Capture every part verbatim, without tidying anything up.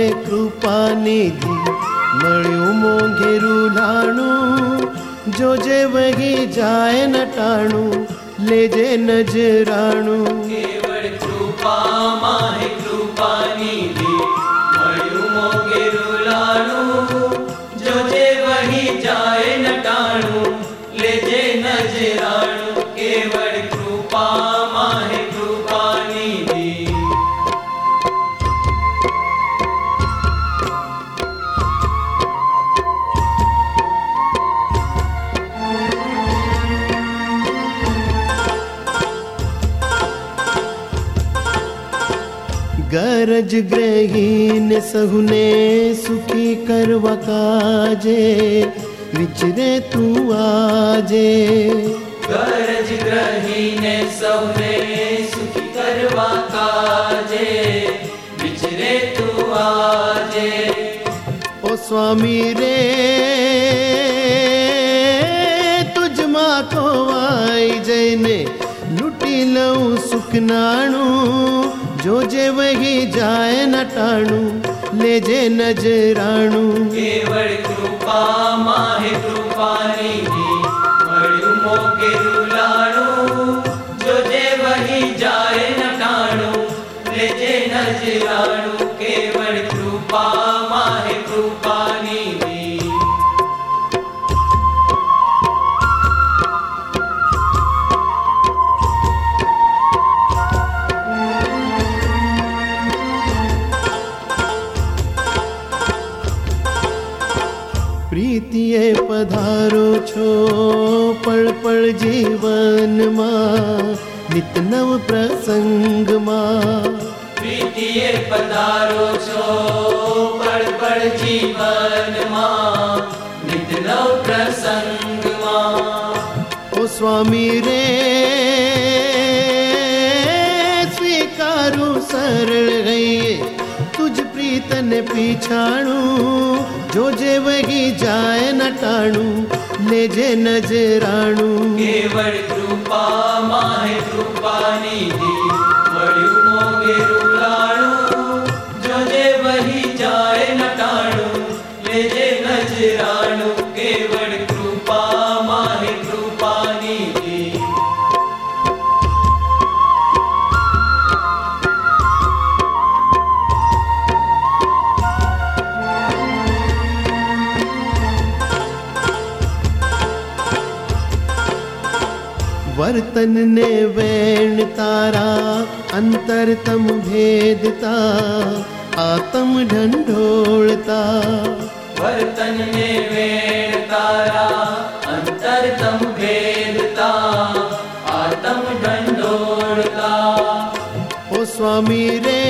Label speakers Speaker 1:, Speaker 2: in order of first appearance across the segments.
Speaker 1: कृपा निधि मळ्યું મોંઘેરું લાણું જોજે વહી જાય નટાણું લેજે નજરાણું
Speaker 2: કેવળ કૃપા માહે કૃપા નિધિ મળ્યું મોંઘેરું લાણું જોજે વહી જાય નટાણું લેજે નજરાણું કેવળ કૃપા માહે કૃપા નિધિ
Speaker 1: गरज ग्रहीन सहुने सुखी करवा काजे विचरे तू आजे
Speaker 2: गरज ग्रहीने सहुने सुखी करवा काजे विचरे तू आजे
Speaker 1: ओ स्वामी रे तुझ मा को आई जैने लुटी लऊं सुख नाणू जोजे वही जाए नटाणू लेजे नजराणू
Speaker 2: केवल कृपा माहे कृपा निधि મળ્યું મોંઘેરું લાણું જોજે વહી જાય નટાણું લેજે નજરાણું કેવળ કૃપા માહે કૃપા નિધિ
Speaker 1: प्रीतिए पधारो छो पल पल जीवन मां नित नव प्रसंग मां
Speaker 2: प्रीतिए पधारो छो पल पल जीवन मां नित नव प्रसंग मां
Speaker 1: ओ स्वामी रे स्वीकारू सरल गई तुझ प्रीतन पीछाणू जोजे वही जाए नटाणू लेजे नजराणू
Speaker 2: केवल कृपा माहे कृपा निधि મળ્યું મોંઘેરું લાણું જોજે વહી જાય નટાણું લેજે નજરાણું કેવળ કૃપા માહે કૃપા નિધિ
Speaker 1: वर्तन ने वैण तारा अंतर तम भेदता आत्म ढंढोलता
Speaker 2: वर्तन ने वेण तारा अंतर तम भेदता आत्म ढंढोलता
Speaker 1: ओ स्वामी रे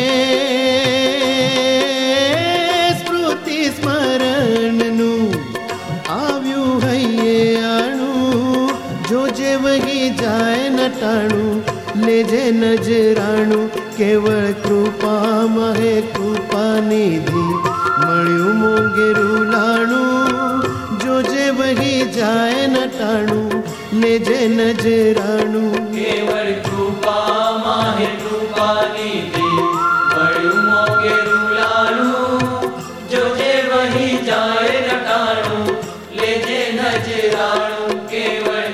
Speaker 1: स्मृति स्मरण नु आव्यू हये आणू जोजे वही जाए नटाणू लेजे नजराणू केवल कृपा माहे कृपा निधि મળ્યું મોંઘેરું લાણું જોજે વહી જાય નટાણું લેજે નજરાણું
Speaker 2: केवल कृपा माहे कृपा निधि મળ્યું મોંઘેરું લાણું જોજે વહી જાય નટાણું લેજે નજરાણું કેવળ